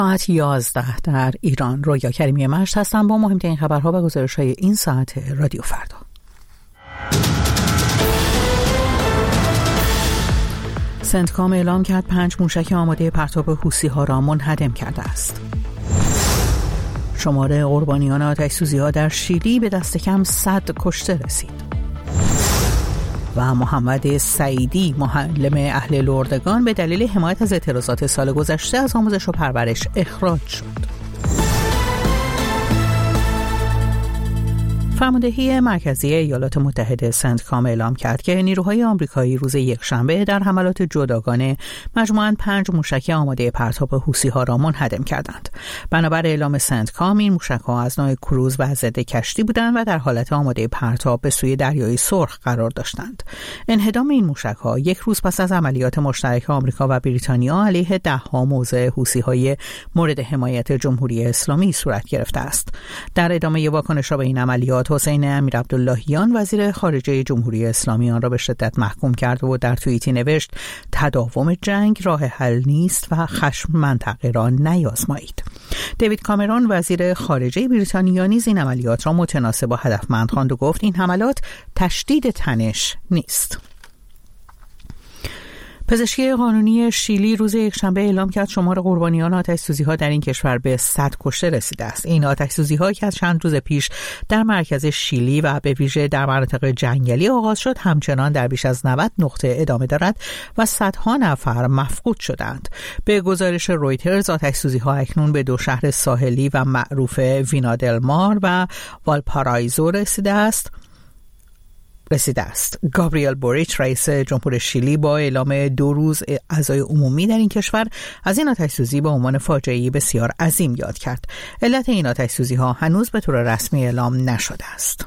ساعت 11 در ایران. رویا کریمی مشت هستم با مهمترین خبرها و گزارش‌های این ساعت رادیو فردا. سنتکام اعلام کرد 5 موشک آماده پرتاب حوثی‌ها را منهدم کرده است. شمار قربانیان آتش‌سوزی‌ها در شیلی به دست کم 100 کشته رسید. و محمد سعیدی معلم اهل لردگان به دلیل حمایت از اعتراضات سال گذشته از آموزش و پرورش اخراج شد. فرماندهی مرکزی ایالات متحده سنتکام اعلام کرد که نیروهای آمریکایی روز یکشنبه در حملات جداگانه مجموعاً 5 موشک آماده پرتاب حوثی‌ها را منهدم کردند. بنابر اعلام سنتکام این موشک‌ها از نوع کروز و ضد کشتی بودند و در حالت آماده پرتاب به سوی دریای سرخ قرار داشتند. انهدام این موشک‌ها یک روز پس از عملیات مشترک آمریکا و بریتانیا علیه 10 موضع حوثی‌های مورد حمایت جمهوری اسلامی صورت گرفته است. در ادامه واکنش‌ها به این عملیات حسین امیرعبداللهیان وزیر خارجه جمهوری اسلامی آن را به شدت محکوم کرد و در توییتی نوشت تداوم جنگ راه حل نیست و خشم منطقه را نیازمایید. دیوید کامرون وزیر خارجه بریتانیا نیز این عملیات را متناسب و هدفمند خواند و گفت این حملات تشدید تنش نیست. پزشکی قانونی شیلی روز یکشنبه اعلام کرد شمار قربانیان آتش‌سوزی‌ها در این کشور به 100 کشته رسیده است. این آتش‌سوزی‌ها که از چند روز پیش در مرکز شیلی و به ویژه در مناطق جنگلی آغاز شد، همچنان در بیش از 90 نقطه ادامه دارد و صدها نفر مفقود شدند. به گزارش رویترز آتش‌سوزی‌ها اکنون به 2 شهر ساحلی و معروف وینادلمار و والپارائیزو رسیده است. گابریل بوریچ رئیس جمهور شیلی با اعلام 2 روز عزای عمومی در این کشور از این آتش‌سوزی به عنوان فاجعه‌ای بسیار عظیم یاد کرد. علت این آتش‌سوزی‌ها هنوز به طور رسمی اعلام نشده است.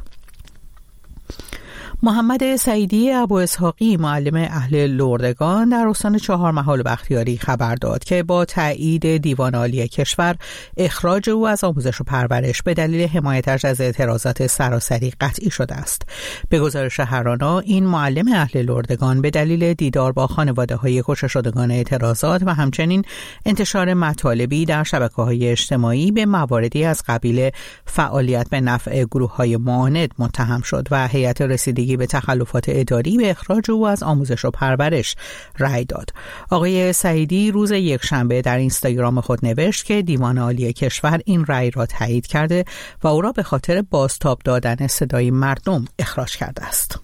محمد سعیدی ابو اسحاقی معلم اهل لردگان در استان چهارمحال بختیاری خبر داد که با تایید دیوان عالی کشور اخراج او از آموزش و پرورش به دلیل حمایتش از اعتراضات سراسری قطعی شده است. به گزارش هرانا این معلم اهل لردگان به دلیل دیدار با خانواده‌های کشته شدگان اعتراضات و همچنین انتشار مطالبی در شبکه‌های اجتماعی به مواردی از قبیل فعالیت به نفع گروه‌های معاند متهم شد و هیئت رسیدگی به تخلفات اداری به اخراج او از آموزش و پرورش رأی داد. آقای سعیدی روز یکشنبه در اینستاگرام خود نوشت که دیوان عالی کشور این رأی را تایید کرده و او را به خاطر بازتاب دادن صدای مردم اخراج کرده است.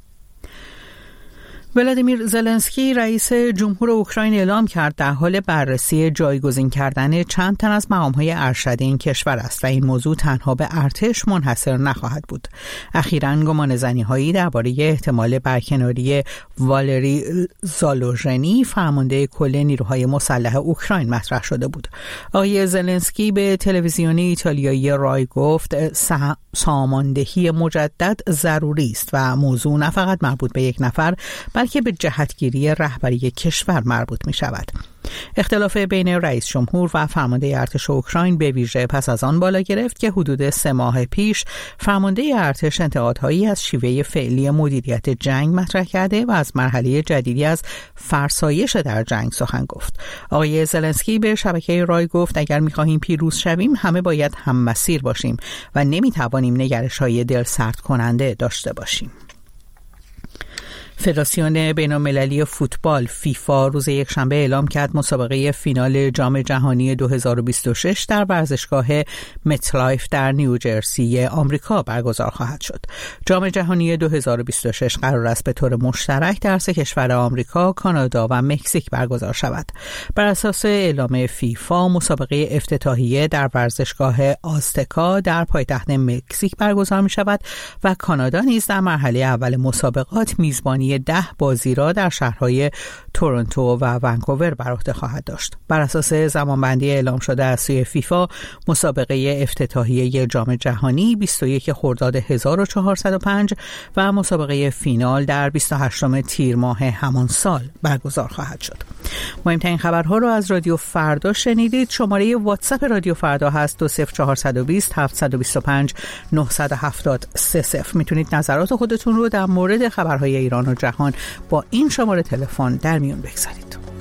ولادیمیر زلنسکی رئیس جمهور اوکراین اعلام کرد در حال بررسی جایگزین کردن چند تن از مقام‌های ارشد این کشور است و این موضوع تنها به ارتش منحصر نخواهد بود. اخیراً گمانه‌زنی‌هایی درباره احتمال برکناری والری زالوژنی فرمانده کل نیروهای مسلح اوکراین مطرح شده بود. آقای زلنسکی به تلویزیون ایتالیایی رای گفت ساماندهی مجدد ضروری است و موضوع نه فقط مربوط به یک نفر بلکه به جهتگیری رهبری کشور مربوط می شود. اختلاف بین رئیس جمهور و فرمانده ارتش اوکراین به ویژه پس از آن بالا گرفت که حدود 3 ماه پیش فرمانده ارتش انتقادهایی از شیوه فعلی مدیریت جنگ مطرح کرده و از مرحله جدیدی از فرسایش در جنگ سخن گفت. آقای زلنسکی به شبکه رای گفت اگر می‌خواهیم پیروز شویم همه باید هم مسیر باشیم و نمی‌توانیم نگرش‌های دلسرد کننده داشته باشیم. فدراسیون بین‌المللی فوتبال فیفا روز یکشنبه اعلام کرد مسابقه فینال جام جهانی 2026 در ورزشگاه متلایف در نیوجرسی آمریکا برگزار خواهد شد. جام جهانی 2026 قرار است به طور مشترک در 3 کشور آمریکا، کانادا و مکزیک برگزار شود. بر اساس اعلام فیفا مسابقه افتتاحیه در ورزشگاه آزتکا در پایتخت مکزیک برگزار می شود و کانادا نیز در مرحله اول مسابقات میزبانی 10 بازی را در شهرهای تورنتو و ونکوور بر عهده خواهد داشت. بر اساس زمانبندی اعلام شده از سوی فیفا مسابقه افتتاحیه جام جهانی 21 خرداد 1405 و مسابقه فینال در 28 تیر ماه همان سال برگزار خواهد شد. مهمترین خبرها را از رادیو فردا شنیدید. شماره واتساپ رادیو فردا هست 20420 725 970 میتونید نظرات خودتون رو در مورد خبرهای ایران و جهان با این شماره تلفن در میون بگذارید.